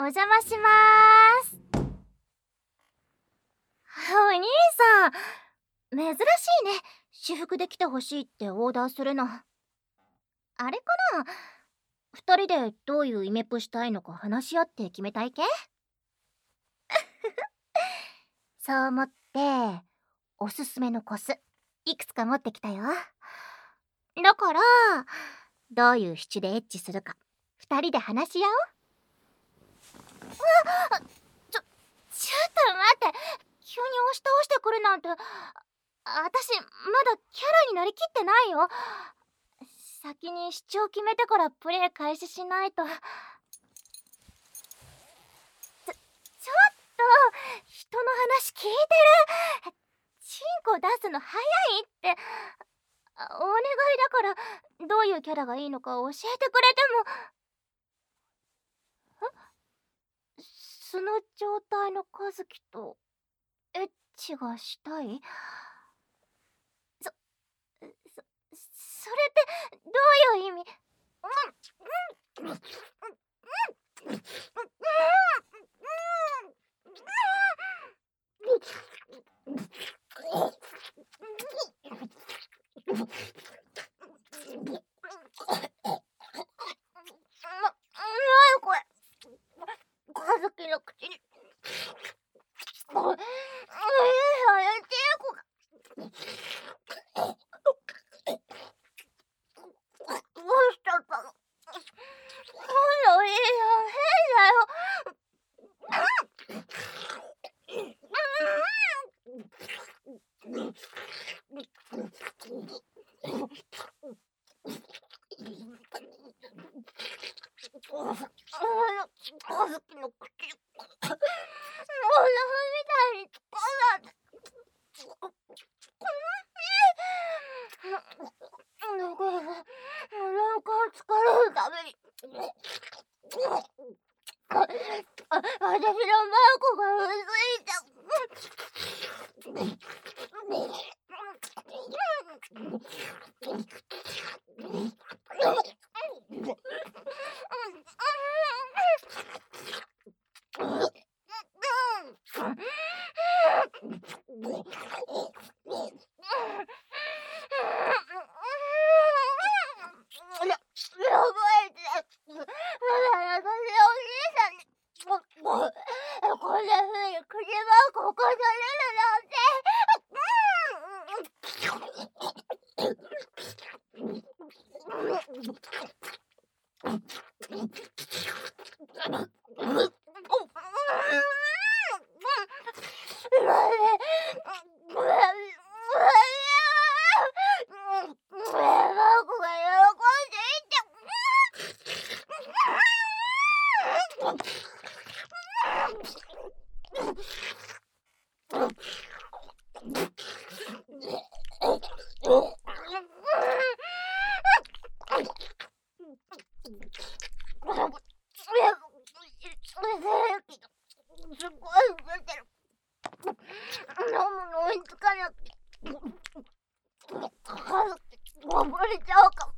お邪魔しまーす。お兄さん、珍しいね。私服で来てほしいってオーダーするの。あれかな、二人でどういうイメプしたいのか話し合って決めたいけ。そう思って、おすすめのコス、いくつか持ってきたよ。だから、どういうシチュでエッチするか、二人で話し合おう。ちょっと待って。急に押し倒してくるなんて。私、まだキャラになりきってないよ。先に主張決めてからプレイ開始しないと。ちょっと、人の話聞いてる。チンコ出すの早いって。お願いだから、どういうキャラがいいのか教えてくれても。素の状態の和樹とエッチがしたい。それってどういう意味？これ、和樹の口にどうしちゃったの？おいや、和樹の口、お腹みたいに突っ込んだ。お腹疲れるために私のマークが薄いじゃん。やばいぜ。まだ優しいお兄さんにこんな風に口マークを起こされるなんて。すごい出てる。飲むの追いつかなくて溺れちゃうかも。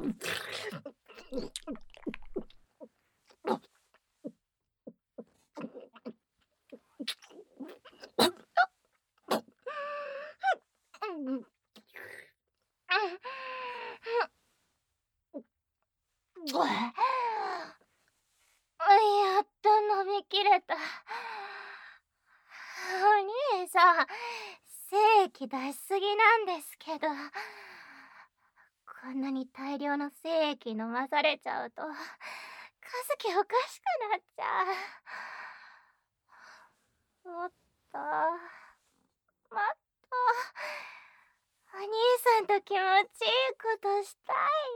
やっと飲みきれた。お兄さん、精液出しすぎなんですけど。こんなに大量の精液飲まされちゃうと、和樹おかしくなっちゃう。もっとお兄さんと気持ちいいことしたい